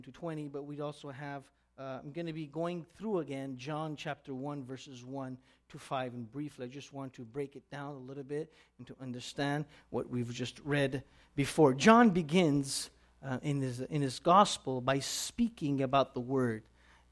to 20, but we'd also have, I'm going to be going through again John chapter 1, verses 1 to 5. And briefly, I just want to break it down a little bit and to understand what we've just read before. John begins in his gospel by speaking about the Word,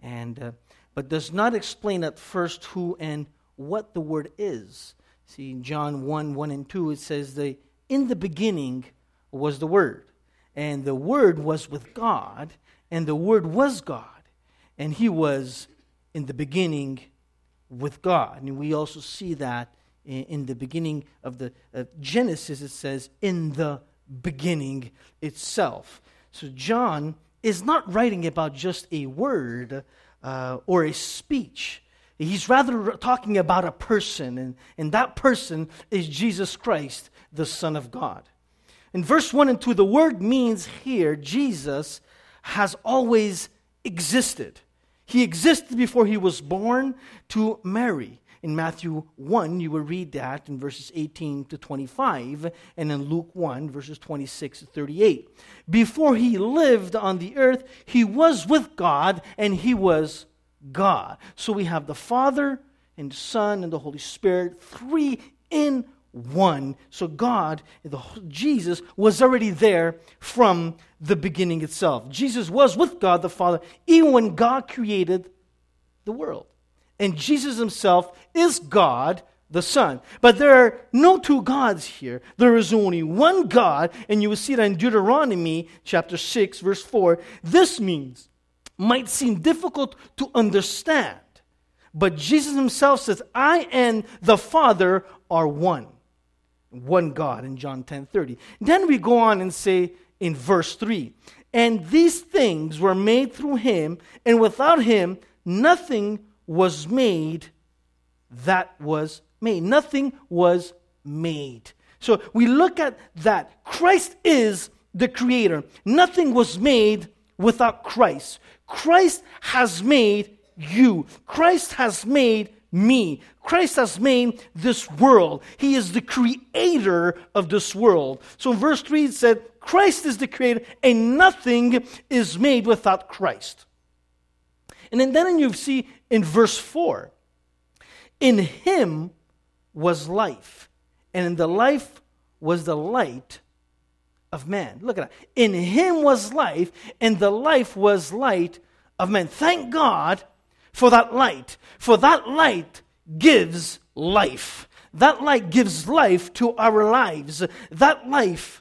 but does not explain at first who and what the Word is. See, in John 1 and 2, it says, in the beginning was the Word, and the Word was with God, and the Word was God, and He was in the beginning with God. And we also see that in the beginning of the Genesis, it says, in the beginning itself. So John is not writing about just a word or a speech. He's rather talking about a person, and that person is Jesus Christ, the Son of God. In verse 1 and 2, the word means here, Jesus has always existed. He existed before he was born to Mary. In Matthew 1, you will read that in verses 18 to 25, and in Luke 1, verses 26 to 38. Before he lived on the earth, he was with God, and he was God. So we have the Father, and the Son, and the Holy Spirit, three in one. So God, Jesus, was already there from the beginning itself. Jesus was with God the Father even when God created the world. And Jesus himself is God the Son. But there are no two gods here. There is only one God, and you will see that in Deuteronomy chapter 6, verse 4. This might seem difficult to understand, but Jesus himself says, I and the Father are one. One God in John 10:30. Then we go on and say in verse 3, and these things were made through him, and without him nothing was made that was made. Nothing was made. So we look at that. Christ is the creator. Nothing was made without Christ. Christ has made you. Christ has made me. Christ has made this world. He is the creator of this world. So in verse 3 it said, Christ is the creator and nothing is made without Christ. And then you see in verse 4, in him was life, and in the life was the light of man. Look at that. In him was life, and the life was light of man. Thank God for that light. For that light gives life. That light gives life to our lives. That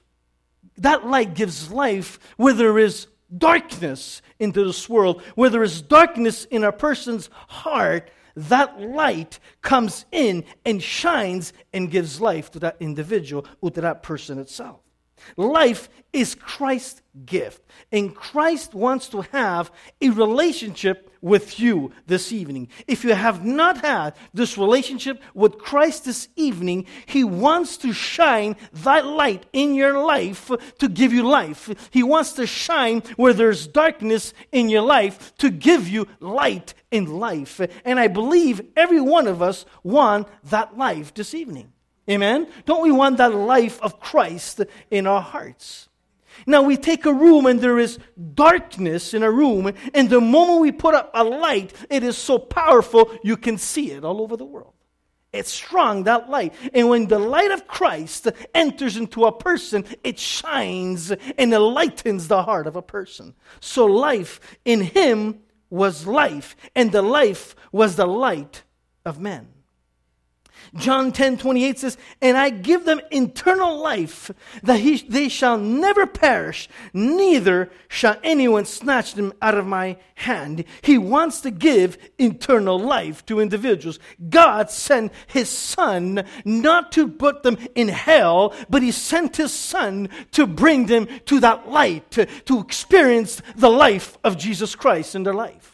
light gives life where there is darkness into this world, where there is darkness in a person's heart. That light comes in and shines and gives life to that individual or to that person itself. Life is Christ's gift, and Christ wants to have a relationship with you this evening. If you have not had this relationship with Christ this evening, He wants to shine that light in your life to give you life. He wants to shine where there's darkness in your life to give you light in life. And I believe every one of us want that life this evening. Amen? Don't we want that life of Christ in our hearts? Now we take a room and there is darkness in a room, and the moment we put up a light, it is so powerful you can see it all over the world. It's strong, that light. And when the light of Christ enters into a person, it shines and enlightens the heart of a person. So life in Him was life, and the life was the light of men. John 10:28 says, and I give them eternal life, that they shall never perish, neither shall anyone snatch them out of my hand. He wants to give eternal life to individuals. God sent His Son not to put them in hell, but He sent His Son to bring them to that light, to experience the life of Jesus Christ in their life.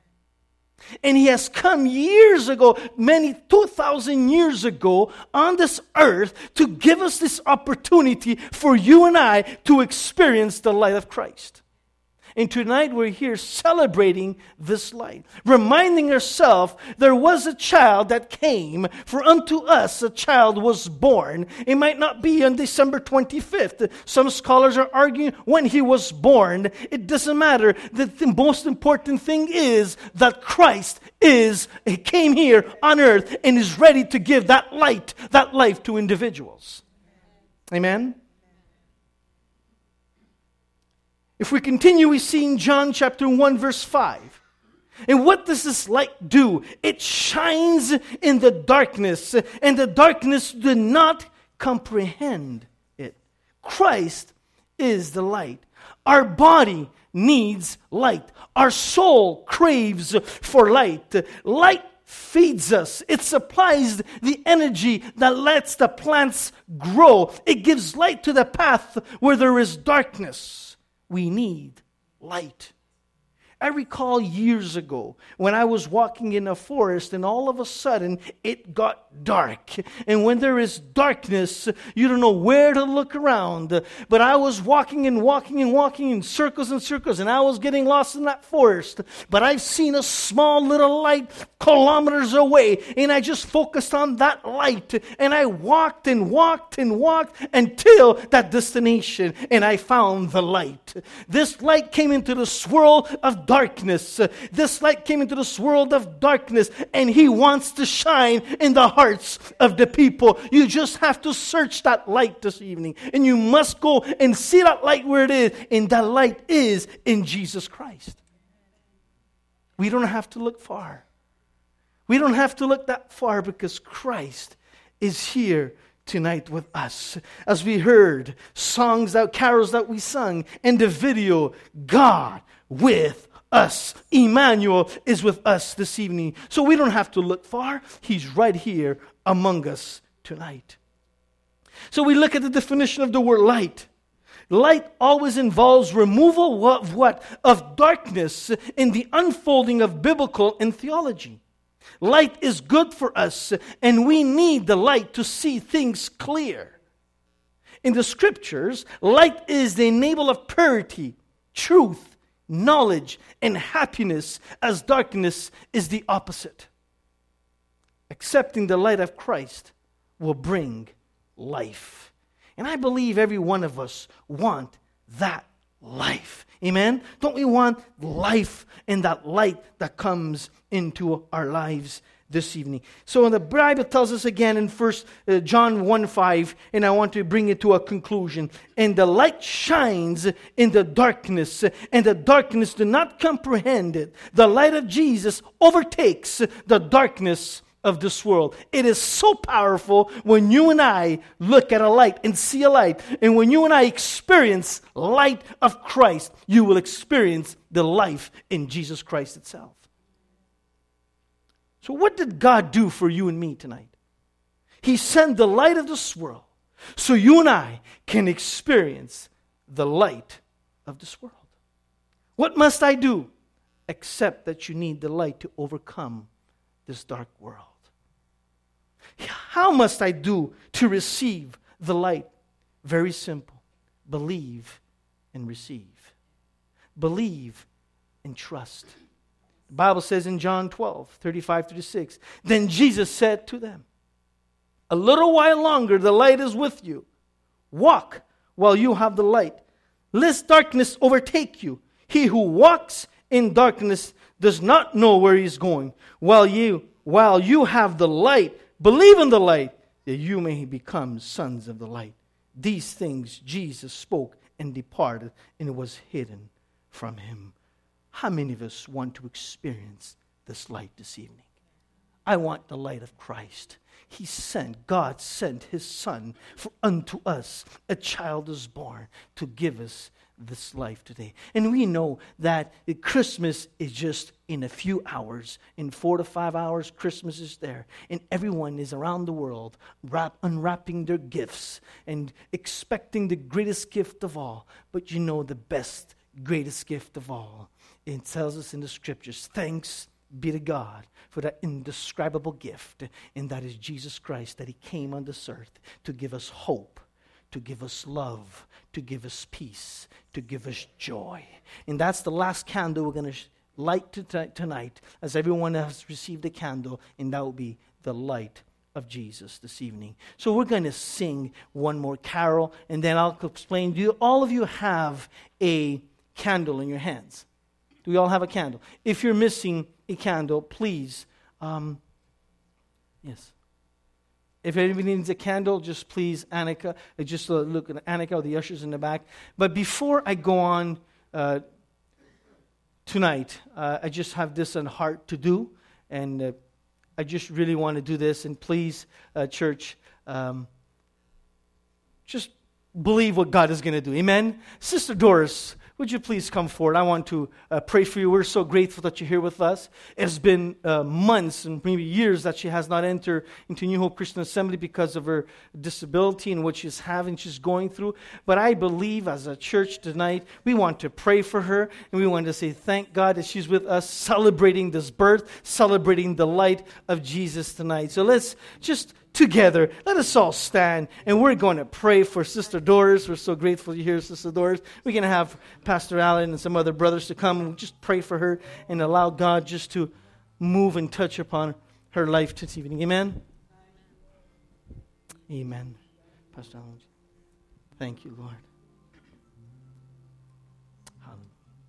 And He has come years ago, 2,000 years ago, on this earth to give us this opportunity for you and I to experience the light of Christ. And tonight we're here celebrating this light, reminding ourselves there was a child that came, for unto us a child was born. It might not be on December 25th. Some scholars are arguing when he was born. It doesn't matter. The most important thing is that Christ he came here on earth and is ready to give that light, that life to individuals. Amen? If we continue, we see in John chapter 1, verse 5. And what does this light do? It shines in the darkness, and the darkness did not comprehend it. Christ is the light. Our body needs light. Our soul craves for light. Light feeds us. It supplies the energy that lets the plants grow. It gives light to the path where there is darkness. We need light. I recall years ago when I was walking in a forest and all of a sudden it got dark. And when there is darkness, you don't know where to look around. But I was walking in circles and circles, and I was getting lost in that forest. But I've seen a small little light kilometers away, and I just focused on that light. And I walked and walked and walked until that destination, and I found the light. This light came into the swirl of darkness. This light came into this world of darkness, and He wants to shine in the hearts of the people. You just have to search that light this evening, and you must go and see that light where it is, and that light is in Jesus Christ. We don't have to look far. We don't have to look that far, because Christ is here tonight with us. As we heard carols that we sung, and the video, God with us. Emmanuel is with us this evening. So we don't have to look far. He's right here among us tonight. So we look at the definition of the word light. Light always involves removal of what? Of darkness in the unfolding of biblical and theology. Light is good for us, and we need the light to see things clear. In the scriptures, light is the enabler of purity, truth, knowledge, and happiness, as darkness is the opposite. Accepting the light of Christ will bring life. And I believe every one of us want that life. Amen? Don't we want life and that light that comes into our lives this evening? So the Bible tells us again in 1 John 1:5, and I want to bring it to a conclusion. And the light shines in the darkness, and the darkness do not comprehend it. The light of Jesus overtakes the darkness of this world. It is so powerful when you and I look at a light and see a light. And when you and I experience light of Christ, you will experience the life in Jesus Christ itself. So what did God do for you and me tonight? He sent the light of this world so you and I can experience the light of this world. What must I do? Except that you need the light to overcome this dark world. How must I do to receive the light? Very simple. Believe and receive. Believe and trust. The Bible says in John 12:35-36, then Jesus said to them, a little while longer the light is with you. Walk while you have the light, lest darkness overtake you. He who walks in darkness does not know where he is going. While you have the light, believe in the light, that you may become sons of the light. These things Jesus spoke and departed, and it was hidden from him. How many of us want to experience this light this evening? I want the light of Christ. God sent His Son, for unto us a child is born to give us this life today. And we know that Christmas is just in a few hours. In 4 to 5 hours, Christmas is there. And everyone is around the world unwrapping their gifts and expecting the greatest gift of all. But you know the best, greatest gift of all. It tells us in the scriptures, thanks be to God for that indescribable gift. And that is Jesus Christ, that He came on this earth to give us hope, to give us love, to give us peace, to give us joy. And that's the last candle we're going to light tonight, as everyone has received a candle, and that will be the light of Jesus this evening. So we're going to sing one more carol, and then I'll explain. Do all of you have a candle in your hands? Do we all have a candle? If you're missing a candle, please, yes. If anybody needs a candle, just please, Annika, just look at Annika or the ushers in the back. But before I go on tonight, I just have this on heart to do, and I just really want to do this. And please, church, just believe what God is going to do. Amen? Sister Doris, would you please come forward? I want to pray for you. We're so grateful that you're here with us. It's been months and maybe years that she has not entered into New Hope Christian Assembly because of her disability and what she's having, she's going through. But I believe as a church tonight, we want to pray for her, and we want to say thank God that she's with us, celebrating this birth, celebrating the light of Jesus tonight. So let's just together, let us all stand, and we're going to pray for Sister Doris. We're so grateful you're here, Sister Doris. We're going to have Pastor Allen and some other brothers to come and just pray for her and allow God just to move and touch upon her life this evening. Amen? Amen. Pastor Allen. Thank you, Lord. Hallelujah.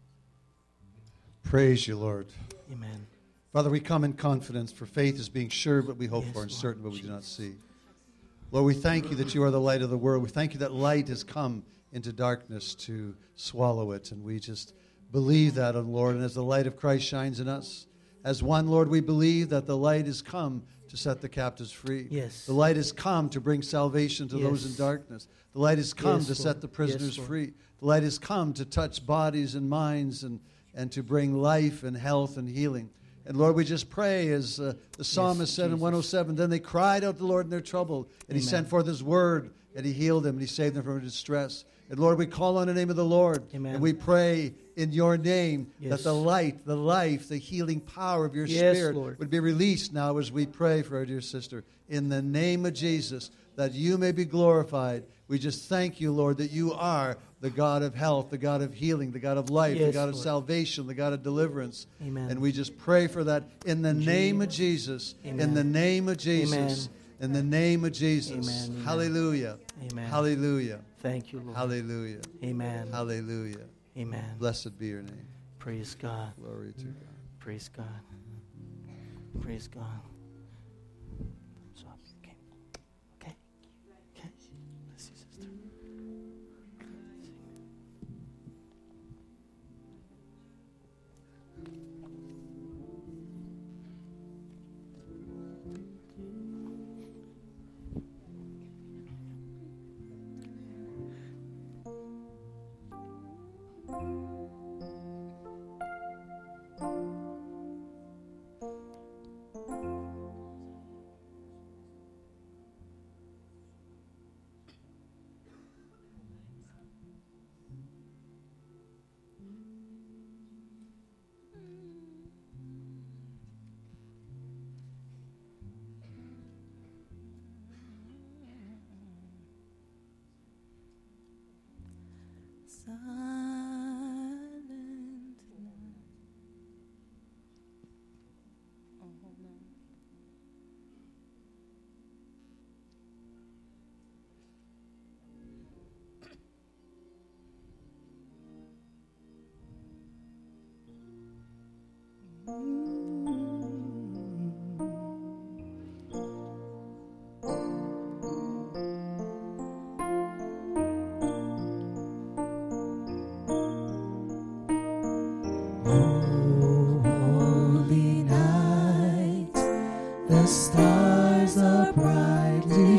Praise you, Lord. Amen. Father, we come in confidence, for faith is being sure but we hope Yes, for, and Lord. certain but we do not see. Lord, we thank you that you are the light of the world. We thank you that light has come into darkness to swallow it, and we just believe that, Lord. And as the light of Christ shines in us, as one, Lord, we believe that the light has come to set the captives free. Yes. The light has come to bring salvation to those in Yes. darkness. The light has come Yes, to Lord. set the prisoners Yes, Lord. free. The light has come to touch bodies and minds and to bring life and health and healing. And Lord, we just pray as the psalmist said in Jesus. 107, then they cried out to the Lord in their trouble, and He Amen. sent forth His word, and He healed them, and He saved them from distress. And Lord, we call on the name of the Lord, Amen. and we pray in your name Yes. that the light, the life, the healing power of your Yes, Spirit Lord. would be released now as we pray for our dear sister. In the name of Jesus, that you may be glorified. We just thank you, Lord, that you are the God of health, the God of healing, the God of life, the Yes, God of Lord. salvation, the God of deliverance. Amen. And we just pray for that in the name of Jesus. Amen. In the name of Jesus. Amen. In the name of Jesus. Amen. Amen. Hallelujah. Amen. Hallelujah. Thank you, Lord. Hallelujah. Amen. Hallelujah. Amen. Blessed be your name. Praise God. Glory to God. Praise God. Praise God. So, okay. Okay. Okay. Bless you, sister. Silent night. Oh, hold on. Holy night, the stars are brightly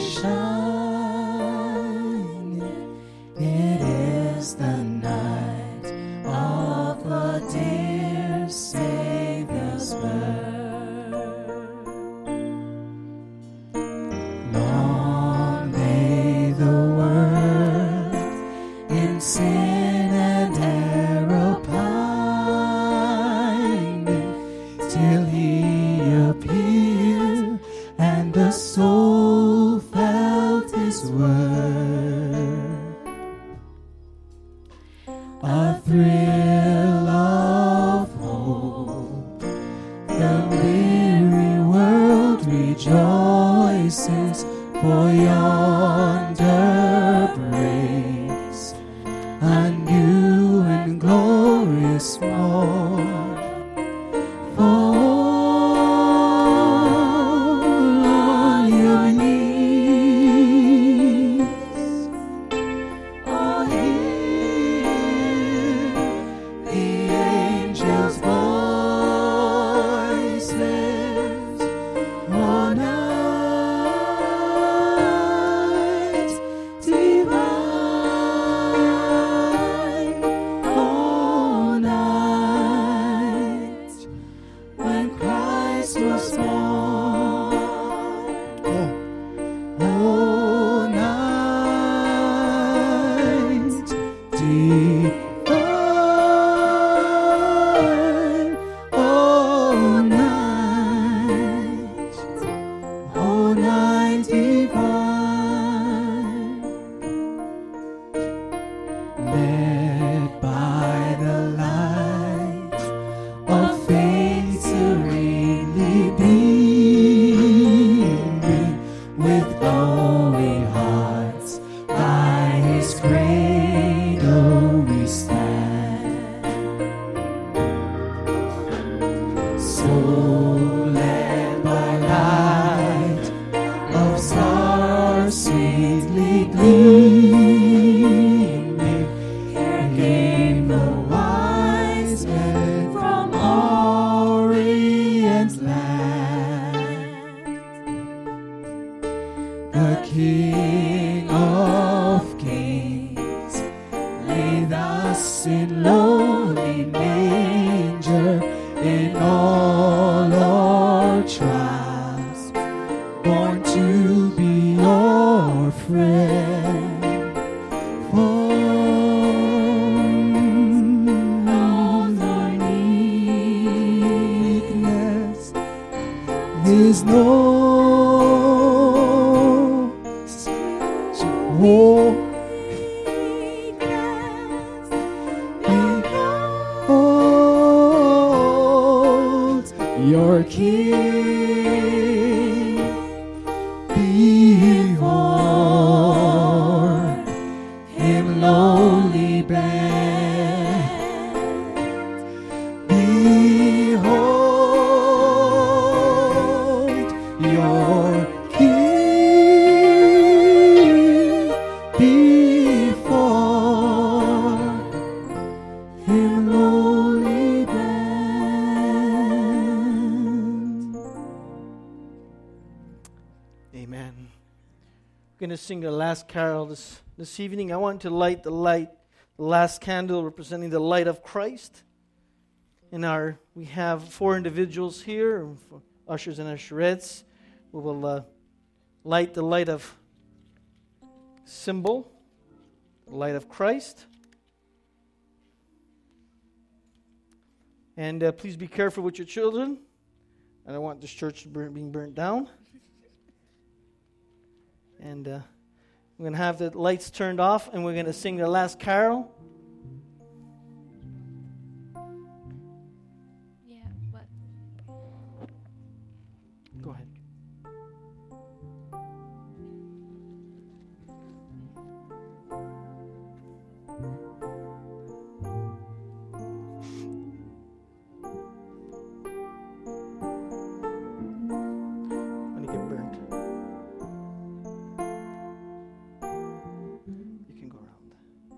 shining. It is the night of the dear Savior's birth. Long lay the world in sin and error pining. voices, for yonder breaks a new and glorious morn. Fall on your knees, oh, hear the angels' voices, oh, night divine, oh, night when Christ was born, oh, night divine, oh, night divine, led by the light of faith serenely beaming, with glowing hearts by his cradle we stand. So led by light of stars sweetly gleaming, here came the wise men from Orient's land. The King of Kings lay thus in lowly manger, in all our trials, born to be your friend. Fall on thy meekness, his nose, oh, behold your King, before him lowly bend, behold your King, before him lowly bend. Amen. We're going to sing the last carol this evening. I want to light the last candle representing the light of Christ. We have 4 individuals here, ushers and usherettes. We will light the light of symbol, the light of Christ. And please be careful with your children. I don't want this church being burnt down. And we're going to have the lights turned off, and we're going to sing the last carol. Yeah, what? Go ahead. When you get burnt, you can go around.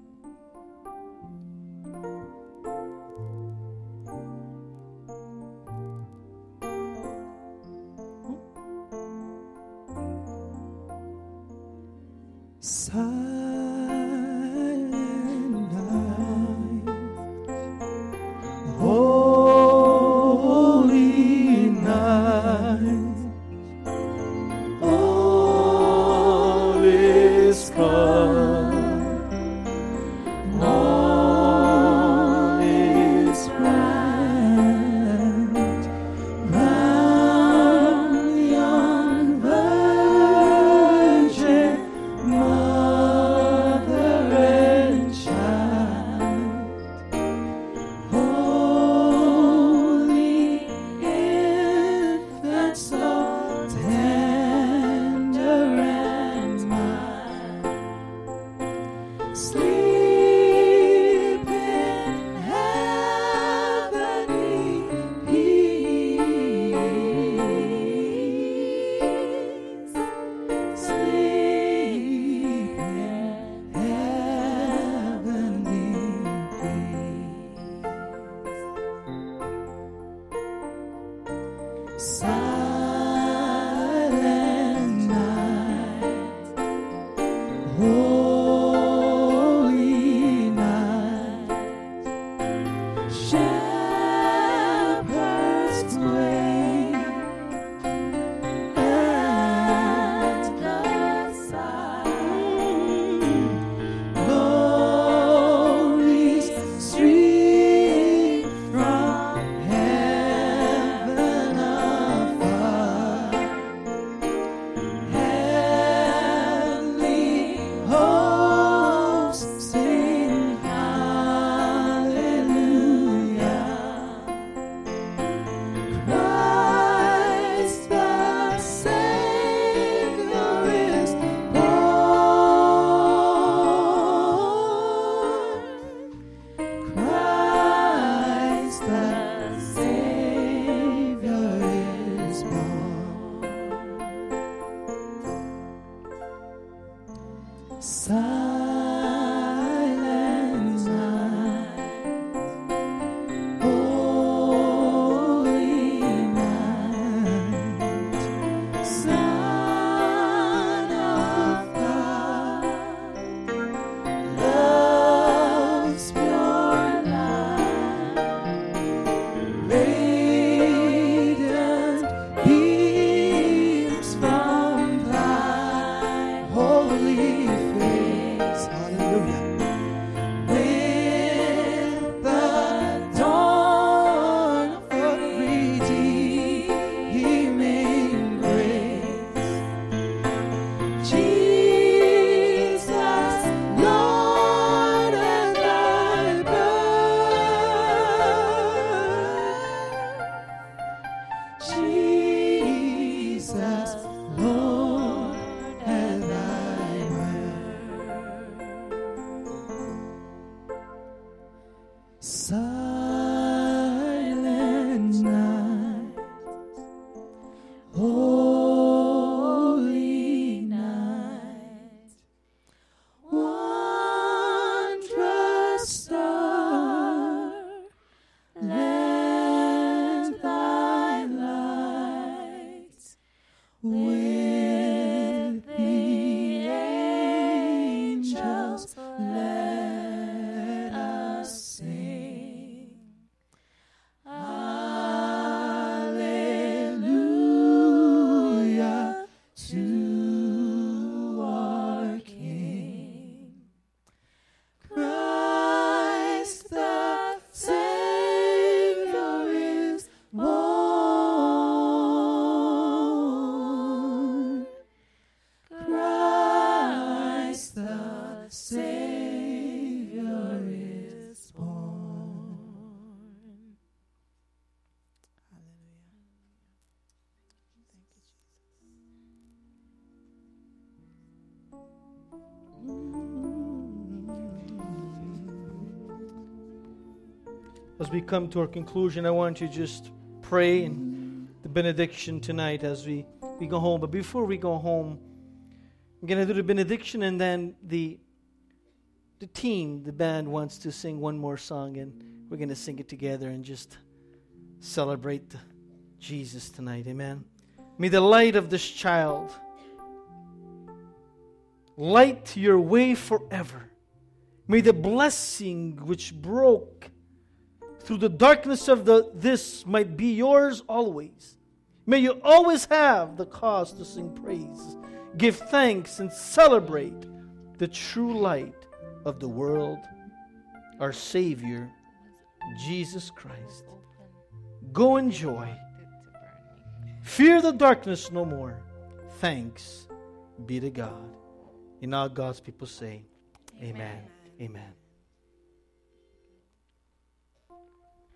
Silent night, holy night, all is calm, all is bright, round yon virgin mother. Silent night, holy night, shepherds wait at the side, glories stream from heaven above, heavenly hosts sing hallelujah. Christ the Savior is born. Christ the Savior is born. Silent night, holy night, Son of God, love's pure light, radiant beams from thy holy face. Hallelujah. With the dawn of redeeming grace, Jesus, Lord, at thy birth. Jesus, Lord, at thy birth. Silent night, holy night, wondrous star, let thy light with the angels let us sing. Alleluia to our King. Christ the Savior is born. Christ the Savior is born. As we come to our conclusion, I want to just pray and the benediction tonight as we go home. But before we go home, I'm going to do the benediction, and then the team, the band, wants to sing one more song, and we're going to sing it together and just celebrate Jesus tonight. Amen. May the light of this child light your way forever. May the blessing which broke through the darkness of this might be yours always. May you always have the cause to sing praise, give thanks, and celebrate the true light of the world, our Savior, Jesus Christ. Go in joy. Fear the darkness no more. Thanks be to God. And all God's people say, Amen. Amen.